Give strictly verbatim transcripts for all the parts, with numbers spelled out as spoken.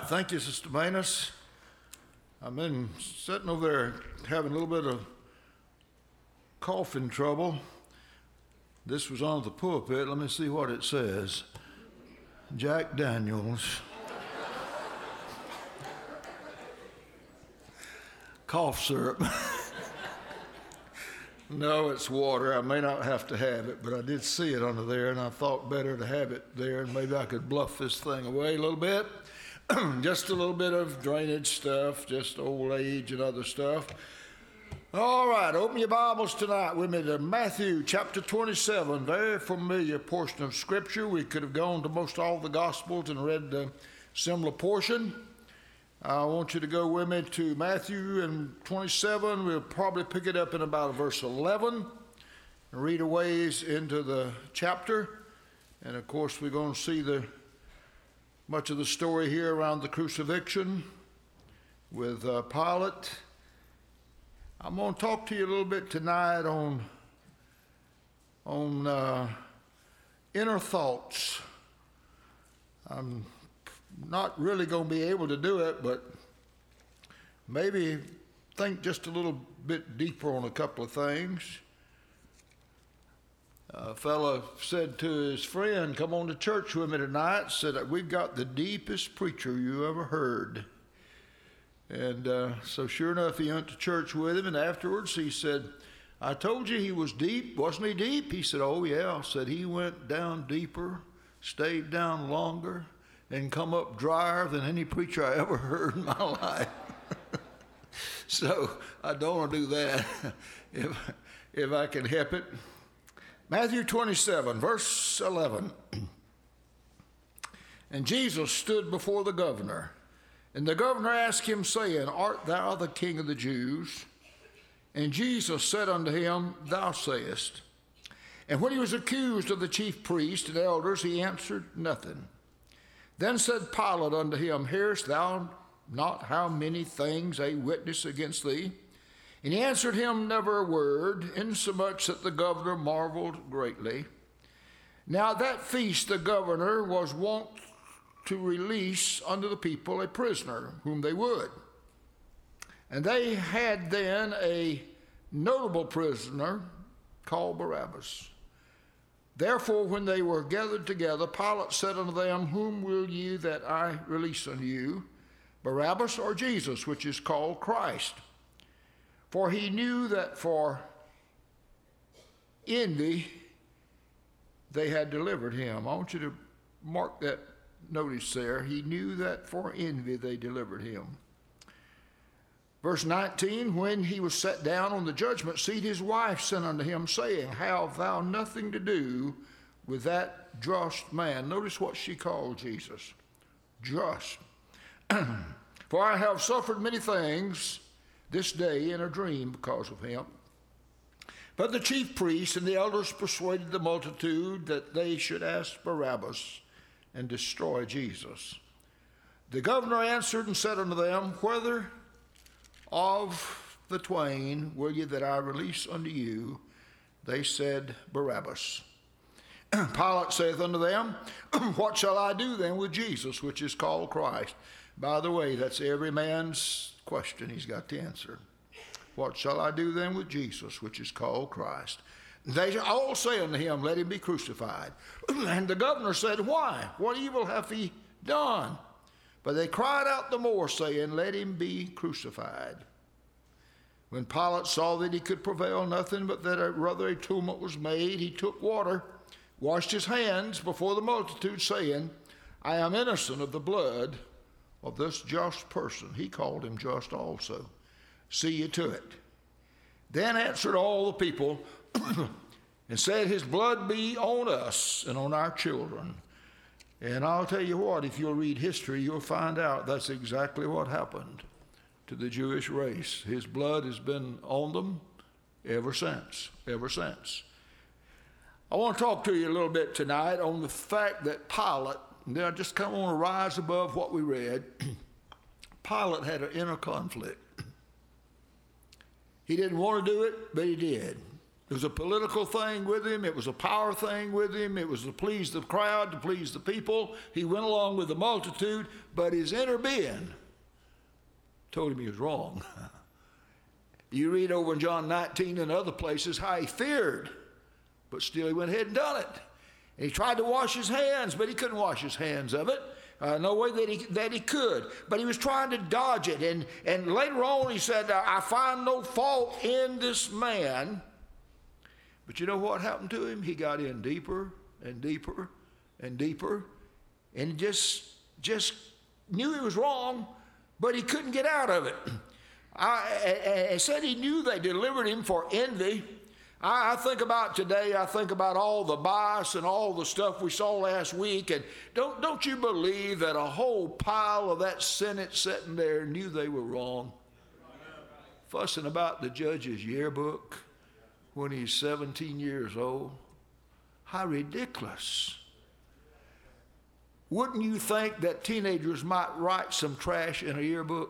right, thank you, Sister Manus. I've been sitting over there having a little bit of coughing trouble. This was on the pulpit. Let me see what it says. Jack Daniels. Cough syrup. No, it's water. I may not have to have it, but I did see it under there, and I thought better to have it there, and maybe I could bluff this thing away a little bit. Just a little bit of drainage stuff, just old age and other stuff. All right, open your Bibles tonight with me to Matthew chapter twenty-seven, very familiar portion of Scripture. We could have gone to most all the Gospels and read the similar portion. I want you to go with me to Matthew and twenty-seven. We'll probably pick it up in about verse eleven and read a ways into the chapter. And of course, we're going to see the much of the story here around the crucifixion with uh, Pilate. I'm going to talk to you a little bit tonight on, on uh, inner thoughts. I'm not really going to be able to do it, but maybe think just a little bit deeper on a couple of things. A fellow said to his friend, come on to church with me tonight, said, we've got the deepest preacher you ever heard. And uh, so sure enough, he went to church with him, and afterwards he said, I told you he was deep. Wasn't he deep? He said, oh yeah. Said he went down deeper, stayed down longer, and come up drier than any preacher I ever heard in my life. So I don't want to do that if, if I can help it. Matthew twenty-seven, verse eleven. And Jesus stood before the governor, and the governor asked him, saying, Art thou the King of the Jews? And Jesus said unto him, Thou sayest. And when he was accused of the chief priests and elders, he answered nothing. Then said Pilate unto him, Hearest thou not how many things they witness against thee? And he answered him never a word, insomuch that the governor marveled greatly. Now that feast the governor was wont to release unto the people a prisoner, whom they would. And they had then a notable prisoner called Barabbas. Therefore, when they were gathered together, Pilate said unto them, Whom will ye that I release unto you, Barabbas or Jesus, which is called Christ? For he knew that for envy they had delivered him. I want you to mark that notice there. He knew that for envy they delivered him. Verse nineteen, when he was set down on the judgment seat, his wife sent unto him, saying, Have thou nothing to do with that just man? Notice what she called Jesus. Just. For I have suffered many things this day in a dream because of him. But the chief priests and the elders persuaded the multitude that they should ask Barabbas and destroy Jesus. The governor answered and said unto them, Whether of the twain will ye that I release unto you? They said, Barabbas. Pilate saith unto them, What shall I do then with Jesus, which is called Christ? By the way, that's every man's question he's got to answer. What shall I do then with Jesus, which is called Christ? They all say unto him, Let him be crucified. And the governor said, Why? What evil hath he done? But they cried out the more, saying, Let him be crucified. When Pilate saw that he could prevail nothing, but that a, rather a tumult was made, he took water, washed his hands before the multitude, saying, I am innocent of the blood of this just person. He called him just also. See you to it. Then answered all the people and said, His blood be on us and on our children. And I'll tell you what, if you'll read history, you'll find out that's exactly what happened to the Jewish race. His blood has been on them ever since, ever since. I want to talk to you a little bit tonight on the fact that Pilate, and then I just kind of want to rise above what we read. Pilate had an inner conflict. He didn't want to do it, but he did. It was a political thing with him. It was a power thing with him. It was to please the crowd, to please the people. He went along with the multitude, but his inner being told him he was wrong. You read over in John nineteen and other places how he feared, but still he went ahead and done it. And he tried to wash his hands, but he couldn't wash his hands of it. Uh, no way that he, that he could. But he was trying to dodge it. And, and later on he said, I find no fault in this man. But you know what happened to him? He got in deeper and deeper and deeper. And just, just knew he was wrong, but he couldn't get out of it. I, I said he knew they delivered him for envy. I, I think about today, I think about all the bias and all the stuff we saw last week. And don't, don't you believe that a whole pile of that Senate sitting there knew they were wrong? Fussing about the judge's yearbook when he's seventeen years old. How ridiculous. Wouldn't you think that teenagers might write some trash in a yearbook?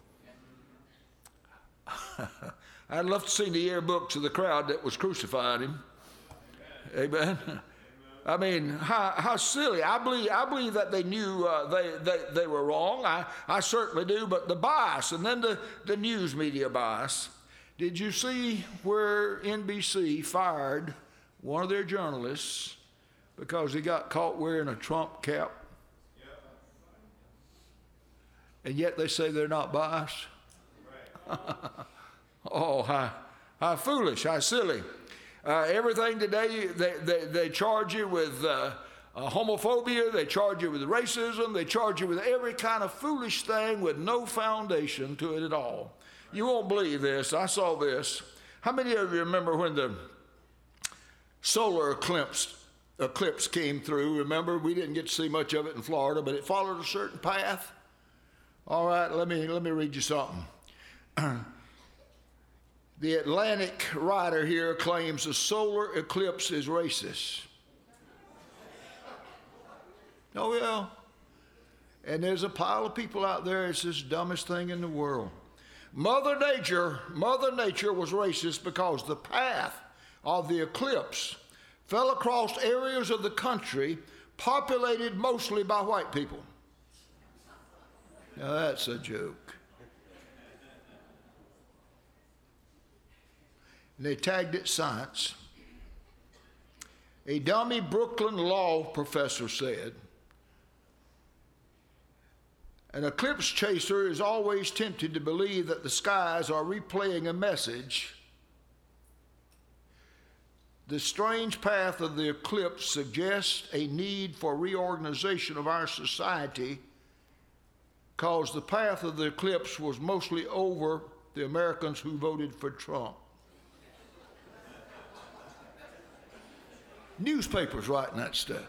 I'd love to see the yearbooks of the crowd that was crucifying him. Amen. Amen. I mean, how, how silly. I believe, I believe that they knew uh, they, they, they were wrong. I, I certainly do. But the bias, and then the, the news media bias. Did you see where N B C fired one of their journalists because he got caught wearing a Trump cap? And yet they say they're not biased? Oh, how, how foolish, how silly. Uh, everything today, they, they, they charge you with uh, uh, homophobia, they charge you with racism, they charge you with every kind of foolish thing with no foundation to it at all. You won't believe this. I saw this. How many of you remember when the solar eclipse, eclipse came through? Remember, we didn't get to see much of it in Florida, but it followed a certain path. All right, let me, let me read you something. The Atlantic writer here claims the solar eclipse is racist. Oh, yeah. And there's a pile of people out there, it's the dumbest thing in the world. Mother Nature, Mother Nature was racist because the path of the eclipse fell across areas of the country populated mostly by white people. Now that's a joke. And they tagged it science. A dummy Brooklyn law professor said, an eclipse chaser is always tempted to believe that the skies are replaying a message. The strange path of the eclipse suggests a need for reorganization of our society because the path of the eclipse was mostly over the Americans who voted for Trump. Newspapers writing that stuff.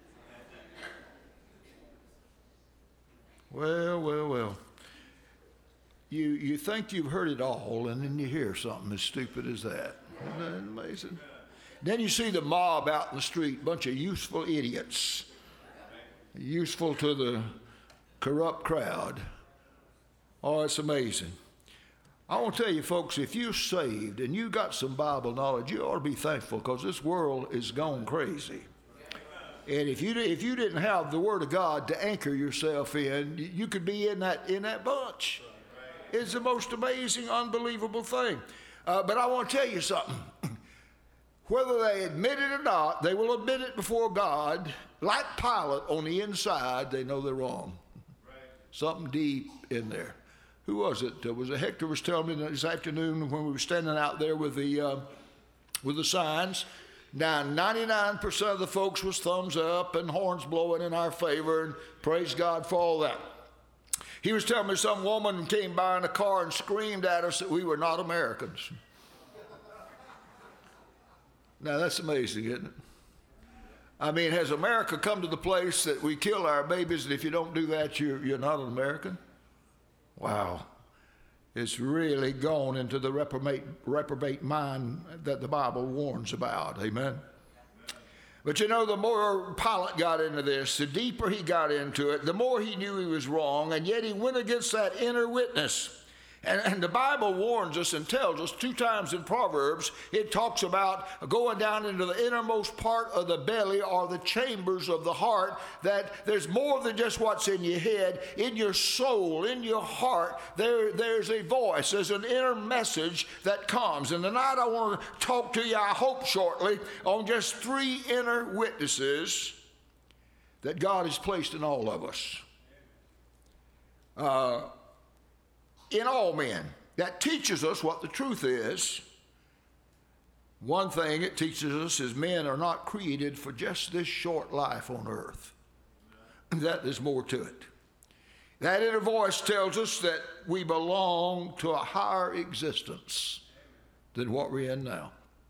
Well, well, well. You, you think you've heard it all, and then you hear something as stupid as that. Isn't that amazing? Then you see the mob out in the street, bunch of useful idiots, useful to the corrupt crowd. Oh, it's amazing. I want to tell you, folks, if you're saved and you got some Bible knowledge, you ought to be thankful because this world is gone crazy. And if you if you didn't have the Word of God to anchor yourself in, you could be in that in that bunch. It's the most amazing, unbelievable thing. Uh, but I want to tell you something. Whether they admit it or not, they will admit it before God. Like Pilate on the inside, they know they're wrong. Right. Something deep in there. Who was it? Uh, was it Hector was telling me this afternoon when we were standing out there with the uh, with the signs. Now, ninety-nine percent of the folks was thumbs up and horns blowing in our favor, and praise God for all that. He was telling me some woman came by in a car and screamed at us that we were not Americans. Now, that's amazing, isn't it? I mean, has America come to the place that we kill our babies, and if you don't do that, you're, you're not an American? Wow. It's really gone into the reprobate, reprobate mind that the Bible warns about. Amen? But you know, the more Pilate got into this, the deeper he got into it, the more he knew he was wrong, and yet he went against that inner witness. And, and the Bible warns us and tells us two times in Proverbs, it talks about going down into the innermost part of the belly or the chambers of the heart, that there's more than just what's in your head. In your soul, in your heart, there, there's a voice. There's an inner message that comes. And tonight I want to talk to you, I hope shortly, on just three inner witnesses that God has placed in all of us. Uh, in all men, that teaches us what the truth is. One thing it teaches us is men are not created for just this short life on earth. That there's more to it. That inner voice tells us that we belong to a higher existence than what we're in now.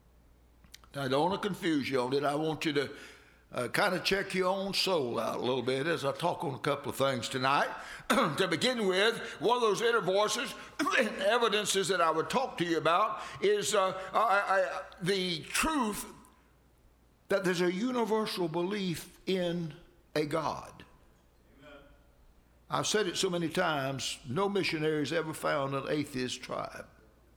Now, I don't want to confuse you on it. I want you to uh, kind of check your own soul out a little bit as I talk on a couple of things tonight. To begin with, one of those inner voices and evidences that I would talk to you about is uh, I, I, the truth that there's a universal belief in a God. Amen. I've said it so many times, no missionaries ever found an atheist tribe.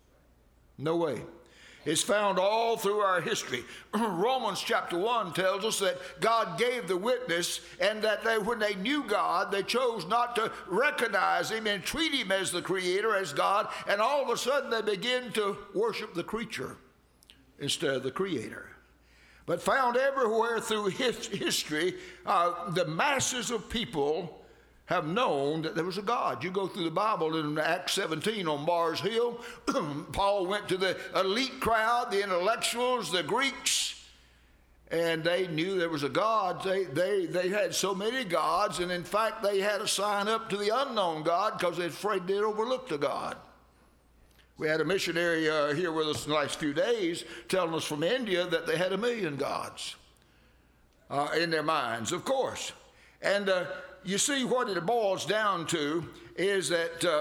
No way. It's found all through our history. Romans chapter one tells us that God gave the witness, and that they, when they knew God, they chose not to recognize him and treat him as the creator, as God, and all of a sudden they begin to worship the creature instead of the creator. But found everywhere through his, history, uh, the masses of people have known that there was a God. You go through the Bible in Acts seventeen on Mars Hill, Paul went to the elite crowd, the intellectuals, the Greeks, and they knew there was a God. They, they, they had so many gods, and in fact they had to sign up to the unknown God because they're afraid they'd overlook the God. We had a missionary uh, here with us in the last few days telling us from India that they had a million gods uh, in their minds, of course. And uh, you see, what it boils down to is that uh,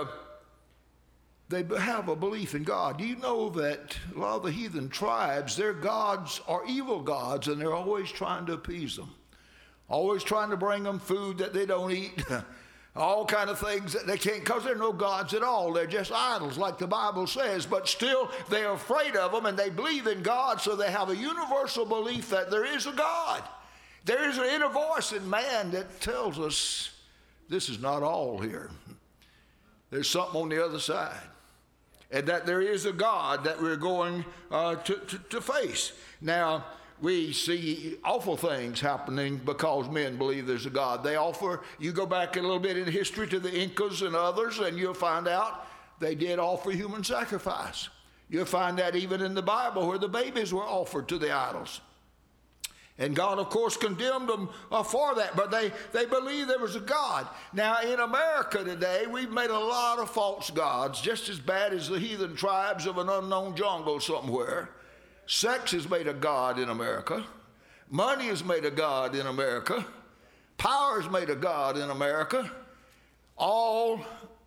they have a belief in God. Do you know that a lot of the heathen tribes, their gods are evil gods, and they're always trying to appease them, always trying to bring them food that they don't eat, all kind of things that they can't, because they're no gods at all. They're just idols, like the Bible says, but still they're afraid of them, and they believe in God, so they have a universal belief that there is a God. There is an inner voice in man that tells us this is not all here. There's something on the other side. And that there is a God that we're going uh, to, to, to face. Now, we see awful things happening because men believe there's a God. They offer, you go back a little bit in history to the Incas and others, and you'll find out they did offer human sacrifice. You'll find that even in the Bible where the babies were offered to the idols. And God, of course, condemned them uh, for that, but they, they believed there was a God. Now, in America today, we've made a lot of false gods, just as bad as the heathen tribes of an unknown jungle somewhere. Sex is made a god in America. Money is made a god in America. Power is made a god in America. All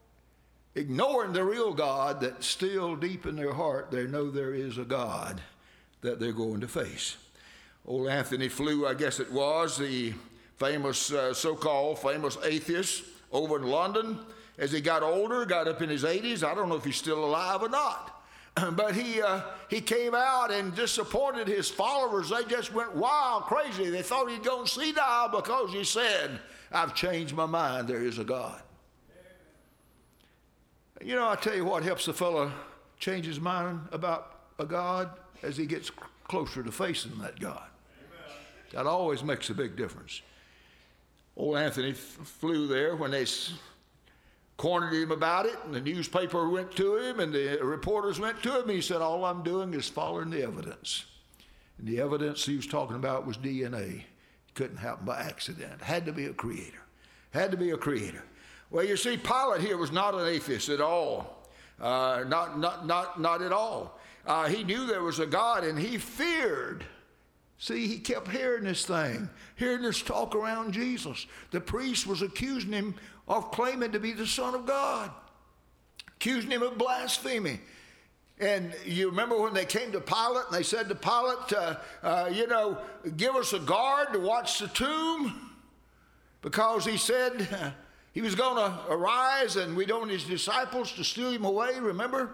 ignoring the real God that still deep in their heart they know there is a God that they're going to face. Old Anthony Flew, I guess it was, the famous, uh, so-called famous atheist over in London, as he got older, got up in his eighties. I don't know if he's still alive or not. But he, uh, he came out and disappointed his followers. They just went wild, crazy. They thought he'd gone senile because he said, I've changed my mind, there is a God. You know, I tell you what helps a fellow change his mind about a God as he gets closer to facing that God. Amen. That always makes a big difference. Old Anthony Flew there when they cornered him about it, and the newspaper went to him, and the reporters went to him, and he said, all I'm doing is following the evidence. And the evidence he was talking about was D N A. It couldn't happen by accident. It had to be a creator. Had to be a creator. Well, you see, Pilate here was not an atheist at all. Uh, not, not, not, not at all. Uh, he knew there was a God, and he feared. See, he kept hearing this thing, hearing this talk around Jesus. The priest was accusing him of claiming to be the Son of God, accusing him of blasphemy. And you remember when they came to Pilate, and they said to Pilate, uh, uh, you know, give us a guard to watch the tomb, because he said, He was going to arise, and we don't want his disciples to steal him away, remember?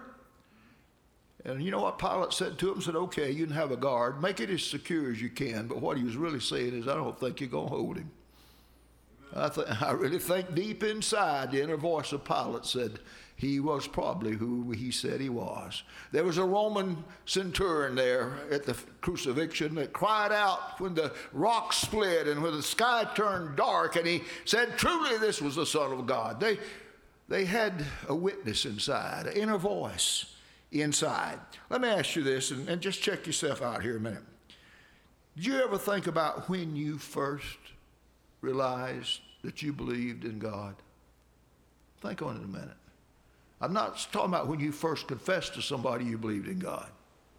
And you know what Pilate said to him? Said, okay, you can have a guard. Make it as secure as you can. But what he was really saying is, I don't think you're going to hold him. I, th- I really think deep inside, the inner voice of Pilate said he was probably who he said he was. There was a Roman centurion there at the crucifixion that cried out when the rock split and when the sky turned dark, and he said, truly this was the Son of God. They, they had a witness inside, an inner voice inside. Let me ask you this, and, and just check yourself out here a minute. Did you ever think about when you first realized that you believed in God? Think on it a minute. I'm not talking about when you first confessed to somebody you believed in God.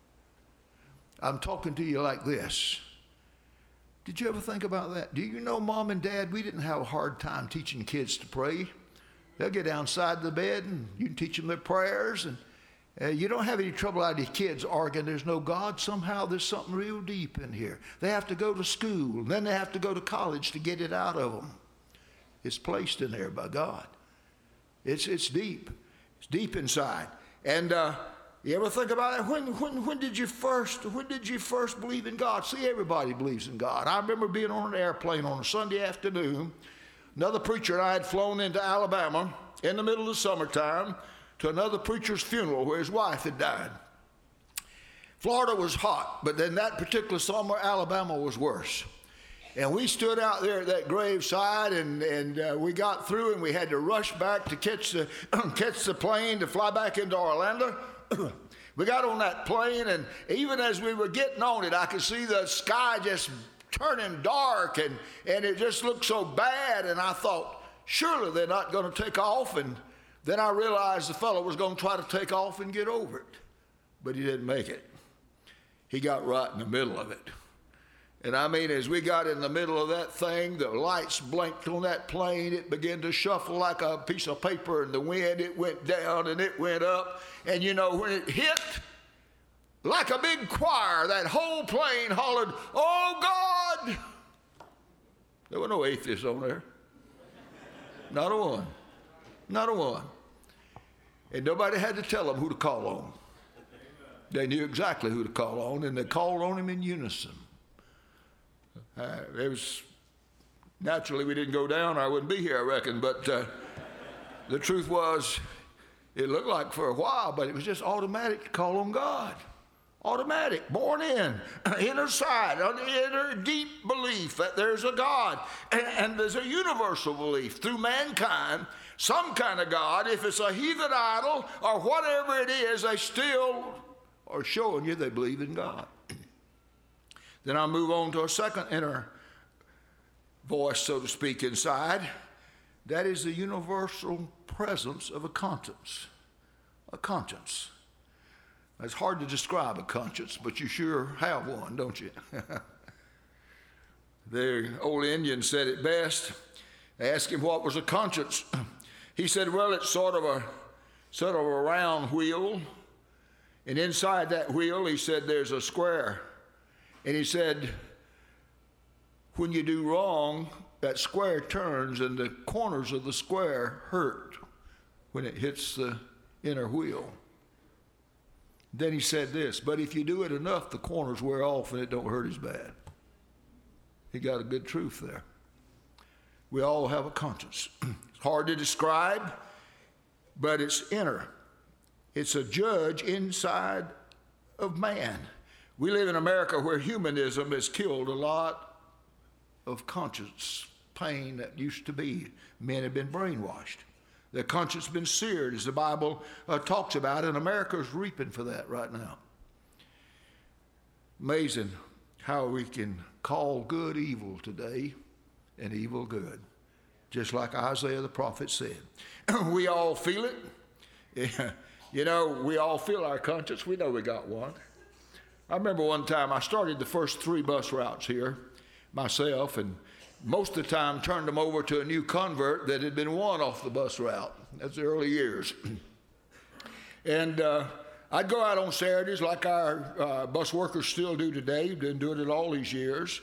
I'm talking to you like this. Did you ever think about that? Do you know, Mom and Dad, we didn't have a hard time teaching kids to pray. They'll get outside the bed and you can teach them their prayers, and uh, you don't have any trouble out of your kids arguing there's no God. Somehow there's something real deep in here. They have to go to school, and then they have to go to college to get it out of them. It's placed in there by God. It's, it's deep. It's deep inside. And uh, you ever think about it? When, when, when did you first, when did you first believe in God? See, everybody believes in God. I remember being on an airplane on a Sunday afternoon. Another preacher and I had flown into Alabama in the middle of the summertime to another preacher's funeral where his wife had died. Florida was hot, but then that particular summer, Alabama was worse. And we stood out there at that graveside, and, and uh, we got through, and we had to rush back to catch the, catch the plane to fly back into Orlando. We got on that plane, and even as we were getting on it, I could see the sky just turning dark, and, and it just looked so bad. And I thought, surely they're not going to take off. And then I realized the fellow was going to try to take off and get over it. But he didn't make it. He got right in the middle of it. And I mean, as we got in the middle of that thing, the lights blinked on that plane. It began to shuffle like a piece of paper in the wind. It went down and it went up. And you know, when it hit, like a big choir, that whole plane hollered, "Oh God!" There were no atheists on there. Not a one. Not a one. And nobody had to tell them who to call on. They knew exactly who to call on, and they called on him in unison. Uh, it was, naturally, we didn't go down, I wouldn't be here, I reckon, but uh, the truth was, it looked like for a while, but it was just automatic to call on God. Automatic, born in, inner side, inner deep belief that there's a God, and, and there's a universal belief through mankind, some kind of God. If it's a heathen idol or whatever it is, they still are showing you they believe in God. Then I'll move on to a second inner voice, so to speak, inside. That is the universal presence of a conscience. A conscience. It's hard to describe a conscience, but you sure have one, don't you? The old Indian said it best. They asked him what was a conscience. He said, well, it's sort of a sort of a round wheel. And inside that wheel, he said, there's a square. And he said, when you do wrong, that square turns and the corners of the square hurt when it hits the inner wheel. Then he said this, but if you do it enough, the corners wear off and it don't hurt as bad. He got a good truth there. We all have a conscience. It's hard to describe, but it's inner. It's a judge inside of man. We live in America where humanism has killed a lot of conscience pain that used to be. Men have been brainwashed. Their conscience has been seared, as the Bible uh, talks about, and America is reaping for that right now. Amazing how we can call good evil today and evil good, just like Isaiah the prophet said. We all feel it. Yeah. You know, we all feel our conscience. We know we got one. I remember one time I started the first three bus routes here myself, and most of the time turned them over to a new convert that had been won off the bus route. That's the early years. And uh, I'd go out on Saturdays like our uh, bus workers still do today. Been doing it all these years.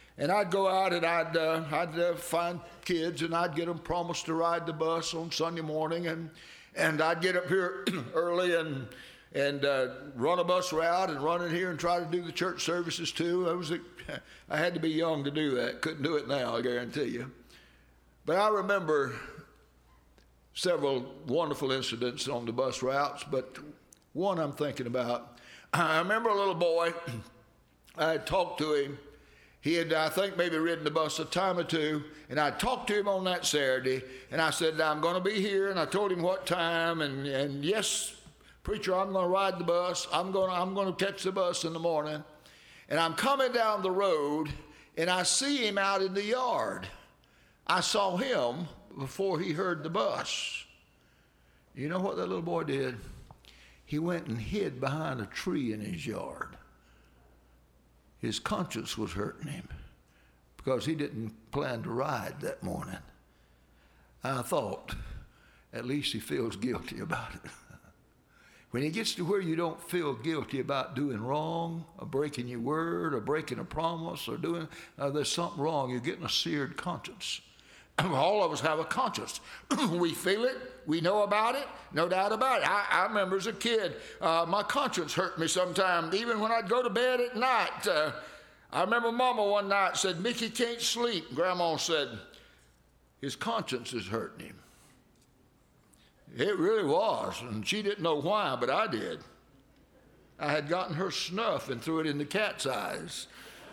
And I'd go out and I'd, uh, I'd uh, find kids and I'd get them promised to ride the bus on Sunday morning. And, and I'd get up here early and, and uh, run a bus route and run in here and try to do the church services too. I, was, I had to be young to do that. Couldn't do it now, I guarantee you. But I remember several wonderful incidents on the bus routes, but one I'm thinking about. I remember a little boy, I had talked to him. He had, I think, maybe ridden the bus a time or two, and I talked to him on that Saturday, and I said, I'm going to be here, and I told him what time, and, and yes, preacher, I'm going to ride the bus. I'm going to, I'm going to catch the bus in the morning. And I'm coming down the road, and I see him out in the yard. I saw him before he heard the bus. You know what that little boy did? He went and hid behind a tree in his yard. His conscience was hurting him because he didn't plan to ride that morning. I thought, at least he feels guilty about it. When he gets to where you don't feel guilty about doing wrong, or breaking your word, or breaking a promise, or doing, uh, there's something wrong, you're getting a seared conscience. All of us have a conscience. We feel it. We know about it. No doubt about it. I, I remember as a kid, uh, my conscience hurt me sometimes, even when I'd go to bed at night. Uh, I remember Mama one night said, Mickey can't sleep. Grandma said, his conscience is hurting him. It really was, and she didn't know why, but I did. I had gotten her snuff and threw it in the cat's eyes.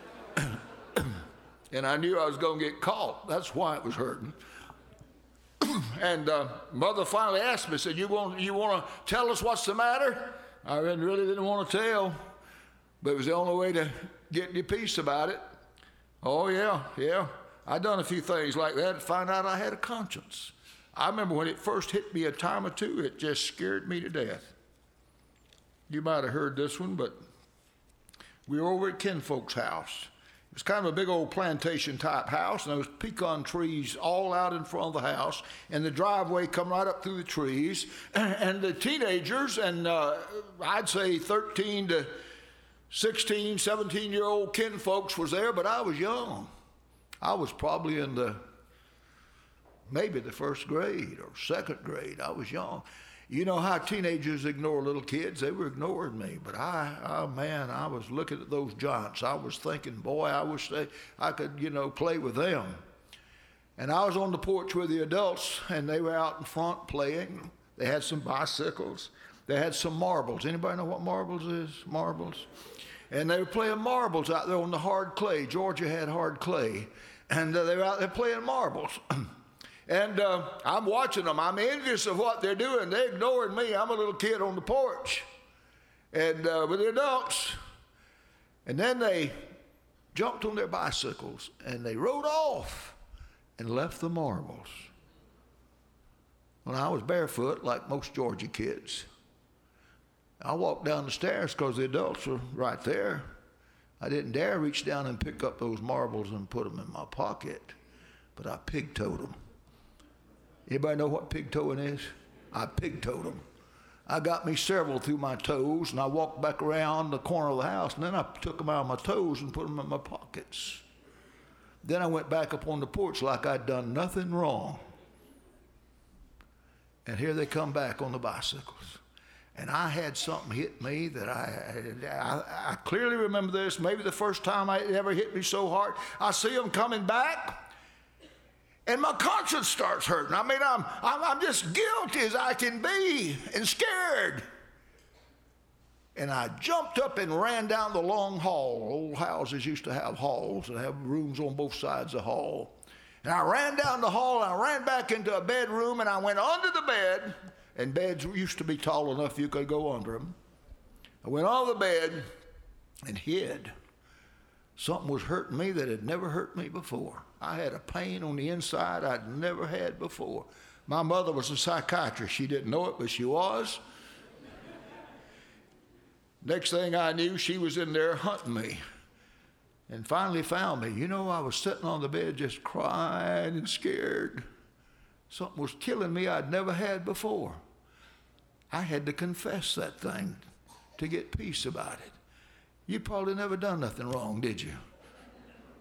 And I knew I was going to get caught. That's why it was hurting. And uh, Mother finally asked me, said, you want, you want to tell us what's the matter? I really didn't want to tell, but it was the only way to get any peace about it. Oh, yeah, yeah. I done a few things like that to find out I had a conscience. I remember when it first hit me a time or two, it just scared me to death. You might have heard this one, but we were over at kinfolk's house. It was kind of a big old plantation type house, and there was pecan trees all out in front of the house, and the driveway come right up through the trees, and the teenagers, and uh, I'd say thirteen to sixteen, seventeen year old kinfolks was there, but I was young. I was probably in the, maybe the first grade or second grade. I was young. You know how teenagers ignore little kids? They were ignoring me. But I, oh man, I was looking at those giants. I was thinking, boy, I wish they, I could, you know, play with them. And I was on the porch with the adults, and they were out in front playing. They had some bicycles. They had some marbles. Anybody know what marbles is? Marbles. And they were playing marbles out there on the hard clay. Georgia had hard clay. And uh, they were out there playing marbles. And uh, I'm watching them. I'm envious of what they're doing. They're ignoring me. I'm a little kid on the porch. And uh, with the adults. And then they jumped on their bicycles and they rode off and left the marbles. When I was barefoot, like most Georgia kids, I walked down the stairs because the adults were right there. I didn't dare reach down and pick up those marbles and put them in my pocket, but I pig-toed them. Anybody know what pig-toeing is? I pig-toed them. I got me several through my toes, and I walked back around the corner of the house, and then I took them out of my toes and put them in my pockets. Then I went back up on the porch like I'd done nothing wrong. And here they come back on the bicycles. And I had something hit me that I, I, I clearly remember this, maybe the first time it ever hit me so hard. I see them coming back, and my conscience starts hurting. I mean, I'm, I'm, I'm just guilty as I can be and scared. And I jumped up and ran down the long hall. Old houses used to have halls and have rooms on both sides of the hall. And I ran down the hall, and I ran back into a bedroom, and I went under the bed. And beds used to be tall enough you could go under them. I went on the bed and hid. Something was hurting me that had never hurt me before. I had a pain on the inside I'd never had before. My mother was a psychiatrist. She didn't know it, but she was. Next thing I knew, she was in there hunting me and finally found me. You know, I was sitting on the bed just crying and scared. Something was killing me I'd never had before. I had to confess that thing to get peace about it. You probably never done nothing wrong, did you?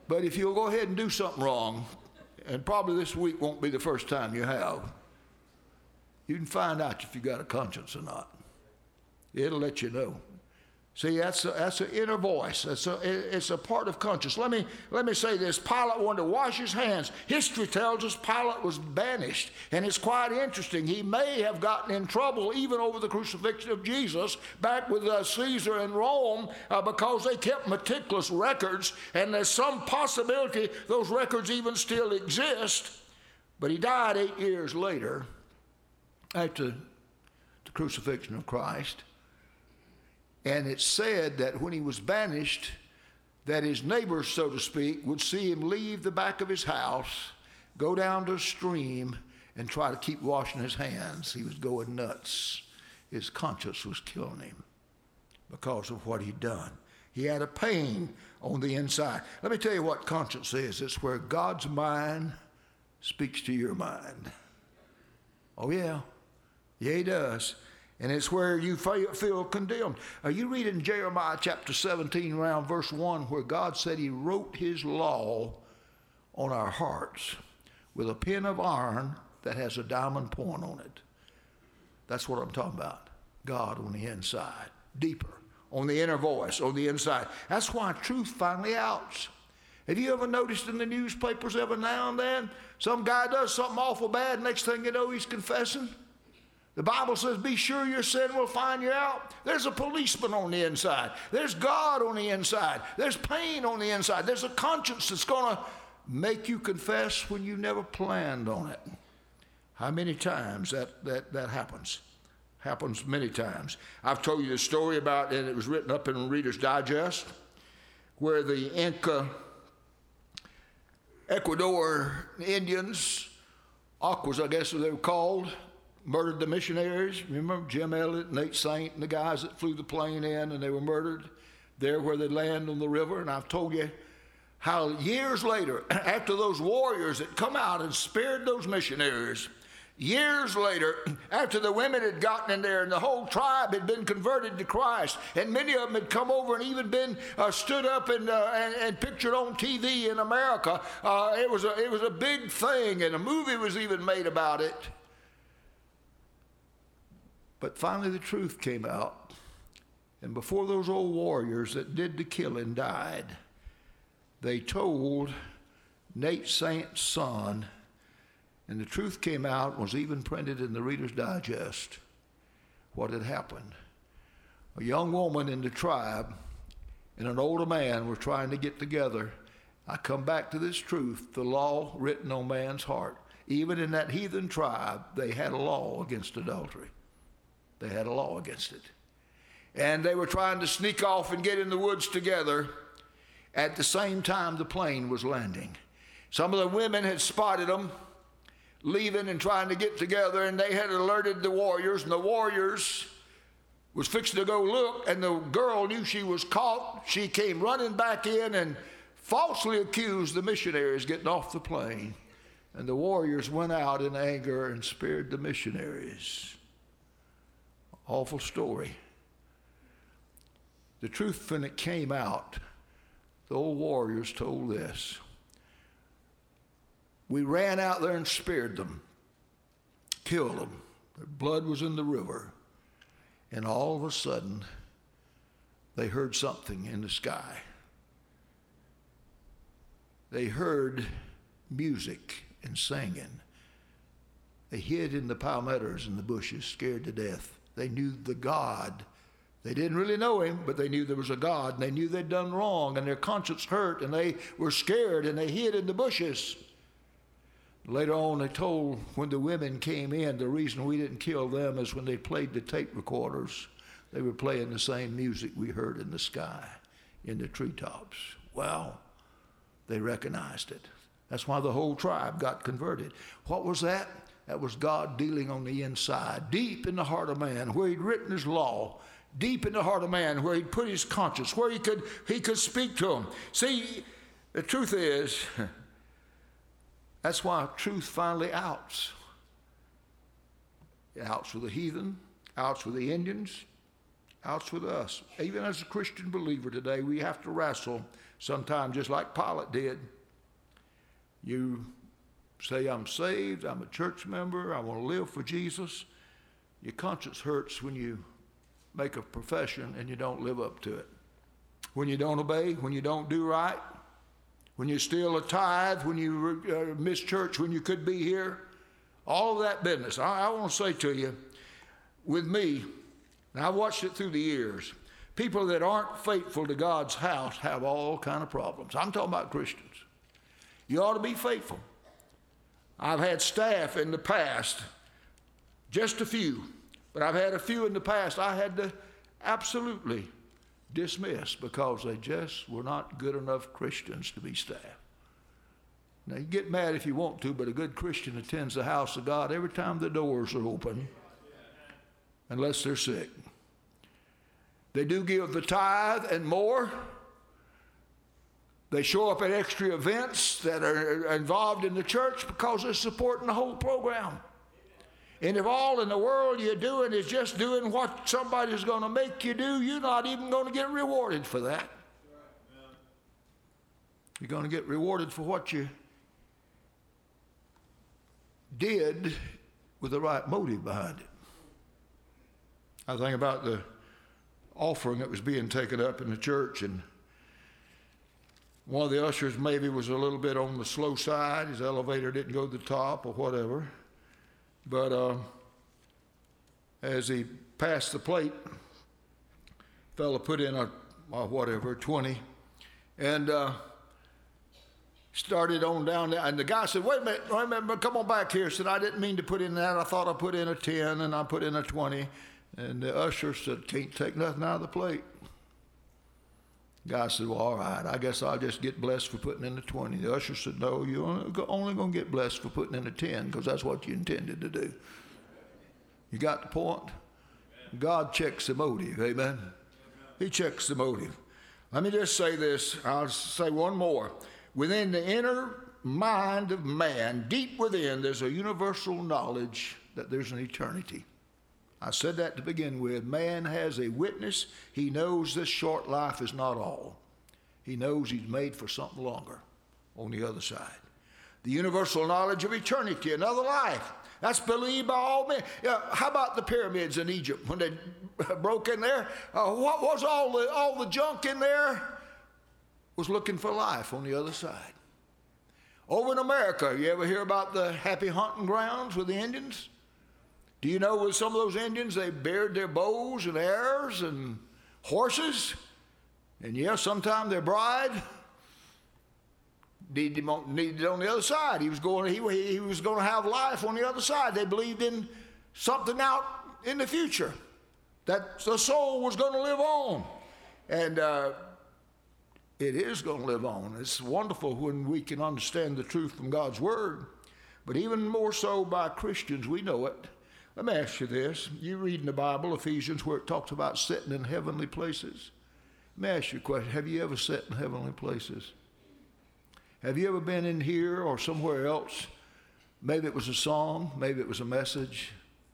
But if you'll go ahead and do something wrong, and probably this week won't be the first time you have, you can find out if you got a conscience or not. It'll let you know. See, that's a, that's an inner voice. It's a, it's a part of conscience. Let me, let me say this. Pilate wanted to wash his hands. History tells us Pilate was banished. And it's quite interesting. He may have gotten in trouble even over the crucifixion of Jesus back with uh, Caesar in Rome uh, because they kept meticulous records. And there's some possibility those records even still exist. But he died eight years later after the crucifixion of Christ. And it's said that when he was banished, that his neighbors, so to speak, would see him leave the back of his house, go down to a stream, and try to keep washing his hands. He was going nuts. His conscience was killing him because of what he'd done. He had a pain on the inside. Let me tell you what conscience is. It's where God's mind speaks to your mind. Oh, yeah. Yeah, he does. And it's where you feel condemned. Uh, you read in Jeremiah chapter seventeen, around verse one, where God said he wrote his law on our hearts with a pen of iron that has a diamond point on it. That's what I'm talking about. God on the inside, deeper, on the inner voice, on the inside. That's why truth finally outs. Have you ever noticed in the newspapers every now and then, some guy does something awful bad, next thing you know, he's confessing? The Bible says, be sure your sin will find you out. There's a policeman on the inside. There's God on the inside. There's pain on the inside. There's a conscience that's going to make you confess when you never planned on it. How many times that, that, that happens? Happens many times. I've told you the story about, and it was written up in Reader's Digest, where the Inca, Ecuador Indians, Aquas I guess they were called, murdered the missionaries. Remember Jim Elliot, Nate Saint, and the guys that flew the plane in, and they were murdered there where they land on the river. And I've told you how years later, after those warriors had come out and spared those missionaries, years later, after the women had gotten in there and the whole tribe had been converted to Christ, and many of them had come over and even been uh, stood up and, uh, and, and pictured on T V in America, uh, it was a, it was a big thing, and a movie was even made about it. But finally the truth came out, and before those old warriors that did the killing died, they told Nate Saint's son, and the truth came out and was even printed in the Reader's Digest, what had happened. A young woman in the tribe and an older man were trying to get together. I come back to this truth, the law written on man's heart. Even in that heathen tribe, they had a law against adultery. They had a law against it. And they were trying to sneak off and get in the woods together at the same time the plane was landing. Some of the women had spotted them leaving and trying to get together, and they had alerted the warriors, and the warriors was fixing to go look, and the girl knew she was caught. She came running back in and falsely accused the missionaries getting off the plane. And the warriors went out in anger and spared the missionaries. Awful story. The truth, when it came out, the old warriors told this. We ran out there and spared them, killed them. Their blood was in the river. And all of a sudden, they heard something in the sky. They heard music and singing. They hid in the palmettos and the bushes, scared to death. They knew the God. They didn't really know him, but they knew there was a God, and they knew they'd done wrong, and their conscience hurt, and they were scared, and they hid in the bushes. Later on, they told when the women came in, the reason we didn't kill them is when they played the tape recorders, they were playing the same music we heard in the sky, in the treetops. Well, they recognized it. That's why the whole tribe got converted. What was that? That was God dealing on the inside, deep in the heart of man, where he'd written his law, deep in the heart of man, where he'd put his conscience, where he could, he could speak to him. See, the truth is, that's why truth finally outs. It outs with the heathen, outs with the Indians, outs with us. Even as a Christian believer today, we have to wrestle Sometimes, just like Pilate did, you say, I'm saved, I'm a church member, I want to live for Jesus. Your conscience hurts when you make a profession and you don't live up to it. When you don't obey, when you don't do right, when you steal a tithe, when you uh, miss church when you could be here, all of that business. I, I want to say to you, with me, and I've watched it through the years, people that aren't faithful to God's house have all kind of problems. I'm talking about Christians. You ought to be faithful. I've had staff in the past, just a few, but I've had a few in the past I had to absolutely dismiss because they just were not good enough Christians to be staff. Now, you get mad if you want to, but a good Christian attends the house of God every time the doors are open, unless they're sick. They do give the tithe and more. They show up at extra events that are involved in the church because they're supporting the whole program. And if all in the world you're doing is just doing what somebody's going to make you do, you're not even going to get rewarded for that. You're going to get rewarded for what you did with the right motive behind it. I think about the offering that was being taken up in the church, and one of the ushers maybe was a little bit on the slow side. His elevator didn't go to the top or whatever. But uh, as he passed the plate, fella put in a, a whatever, twenty, and uh, started on down there. And the guy said, wait a minute, wait a minute, come on back here. He said, I didn't mean to put in that. I thought I put in a ten, and I put in a twenty. And the usher said, can't take nothing out of the plate. Guy said, well, all right, I guess I'll just get blessed for putting in the twenty. The usher said, no, you're only going to get blessed for putting in a ten because that's what you intended to do. You got the point? God checks the motive, amen? He checks the motive. Let me just say this. I'll say one more. Within the inner mind of man, deep within, there's a universal knowledge that there's an eternity. I said that to begin with. Man has a witness. He knows this short life is not all. He knows he's made for something longer on the other side. The universal knowledge of eternity, another life. That's believed by all men. Yeah, how about the pyramids in Egypt when they broke in there? Uh, what was all the, all the junk in there? Was looking for life on the other side. Over in America, you ever hear about the happy hunting grounds with the Indians? Do you know with some of those Indians, they bared their bows and arrows and horses? And yes, sometimes their bride needed him on, needed on the other side. He was going, he, he was going to have life on the other side. They believed in something out in the future, that the soul was going to live on. And uh, it is going to live on. It's wonderful when we can understand the truth from God's Word. But even more so by Christians, we know it. Let me ask you this. You read in the Bible, Ephesians, where it talks about sitting in heavenly places. Let me ask you a question. Have you ever sat in heavenly places? Have you ever been in here or somewhere else? Maybe it was a song, maybe it was a message,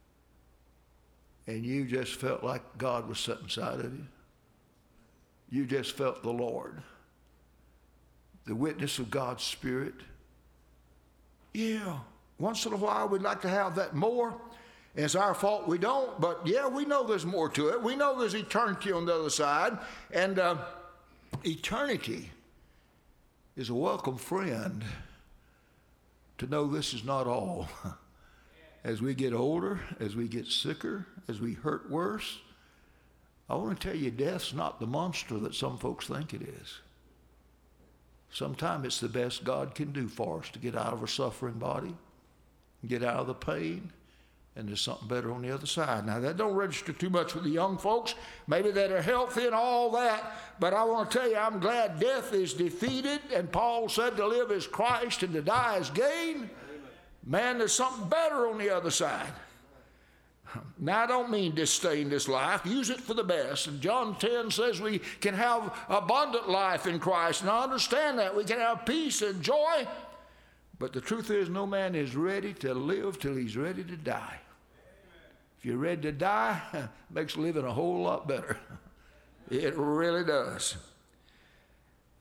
and you just felt like God was sitting inside of you. You just felt the Lord. The witness of God's Spirit. Yeah, once in a while we'd like to have that more. It's our fault we don't, but yeah, we know there's more to it. We know there's eternity on the other side. And uh, eternity is a welcome friend to know this is not all. As we get older, as we get sicker, as we hurt worse, I want to tell you, death's not the monster that some folks think it is. Sometimes it's the best God can do for us to get out of a suffering body, get out of the pain, and there's something better on the other side. Now, that don't register too much with the young folks, maybe that are healthy and all that, but I want to tell you, I'm glad death is defeated, and Paul said to live is Christ and to die is gain. Man, there's something better on the other side. Now, I don't mean disdain this life. Use it for the best. And John ten says we can have abundant life in Christ, and I understand that. We can have peace and joy. But the truth is, no man is ready to live till he's ready to die. If you're ready to die, it makes living a whole lot better. It really does.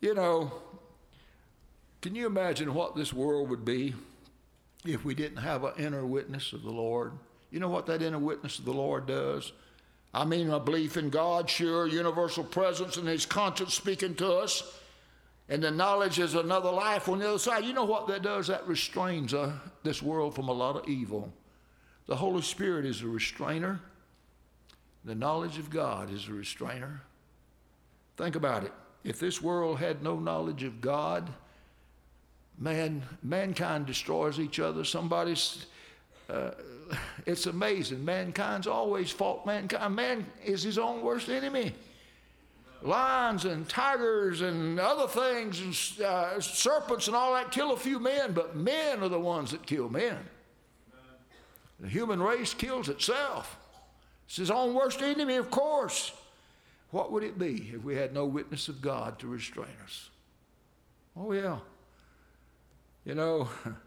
You know, can you imagine what this world would be if we didn't have an inner witness of the Lord? You know what that inner witness of the Lord does? I mean, a belief in God, sure, universal presence and his conscience speaking to us, and the knowledge is another life on the other side. You know what that does? That restrains uh, this world from a lot of evil. The Holy Spirit is a restrainer. The knowledge of God is a restrainer. Think about it. If this world had no knowledge of God, man, mankind destroys each other. Somebody's, uh, it's amazing. Mankind's always fought mankind. Man is his own worst enemy. Lions and tigers and other things, and uh, serpents and all that kill a few men, but men are the ones that kill men. The human race kills itself. It's his own worst enemy, of course. What would it be if we had no witness of God to restrain us? Oh, yeah. You know,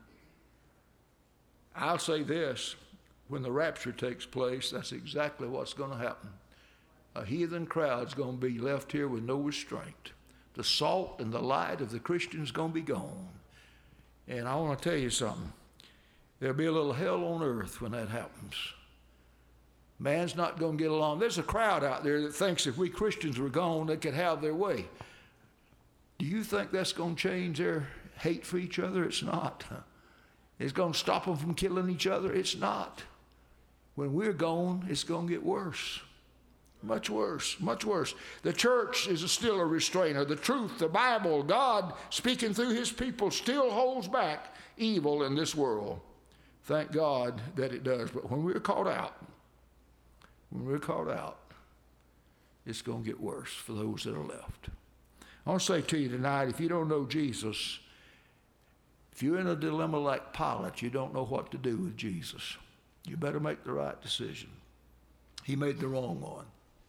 I'll say this. When the rapture takes place, that's exactly what's going to happen. A heathen crowd's going to be left here with no restraint. The salt and the light of the Christian's going to be gone. And I want to tell you something. There'll be a little hell on earth when that happens. Man's not going to get along. There's a crowd out there that thinks if we Christians were gone, they could have their way. Do you think that's going to change their hate for each other? It's not. It's going to stop them from killing each other? It's not. When we're gone, it's going to get worse. Much worse, much worse. The church is still a restrainer. The truth, the Bible, God speaking through his people still holds back evil in this world. Thank God that it does. But when we're caught out, when we're caught out, it's going to get worse for those that are left. I want to say to you tonight, if you don't know Jesus, if you're in a dilemma like Pilate, you don't know what to do with Jesus, you better make the right decision. He made the wrong one.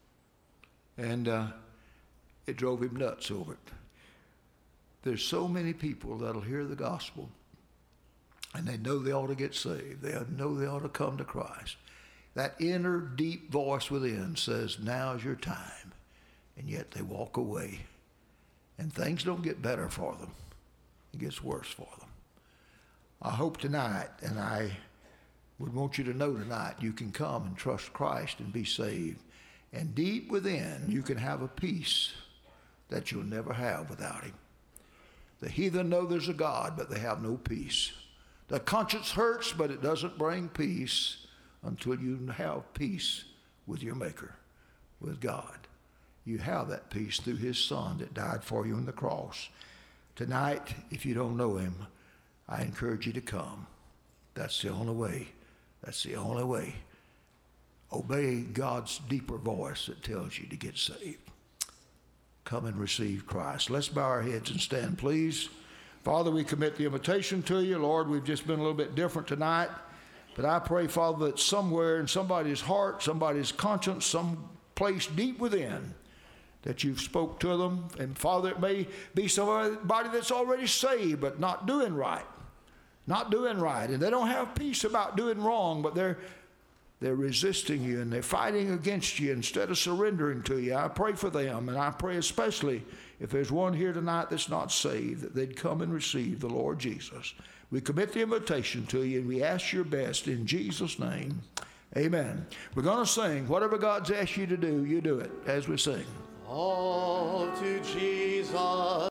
And uh, it drove him nuts over it. There's so many people that'll hear the gospel, and they know they ought to get saved. They know they ought to come to Christ. That inner deep voice within says, now's your time. And yet they walk away. And things don't get better for them. It gets worse for them. I hope tonight, and I would want you to know tonight, you can come and trust Christ and be saved. And deep within, you can have a peace that you'll never have without him. The heathen know there's a God, but they have no peace. The conscience hurts, but it doesn't bring peace until you have peace with your Maker, with God. You have that peace through his Son that died for you on the cross. Tonight, if you don't know him, I encourage you to come. That's the only way. That's the only way. Obey God's deeper voice that tells you to get saved. Come and receive Christ. Let's bow our heads and stand, please. Father, we commit the invitation to you. Lord, we've just been a little bit different tonight. But I pray, Father, that somewhere in somebody's heart, somebody's conscience, some place deep within, that you've spoke to them. And Father, it may be somebody that's already saved, but not doing right. Not doing right. And they don't have peace about doing wrong, but they're They're resisting you and they're fighting against you instead of surrendering to you. I pray for them, and I pray especially if there's one here tonight that's not saved, that they'd come and receive the Lord Jesus. We commit the invitation to you, and we ask your best in Jesus' name. Amen. We're going to sing. Whatever God's asked you to do, you do it as we sing. All to Jesus.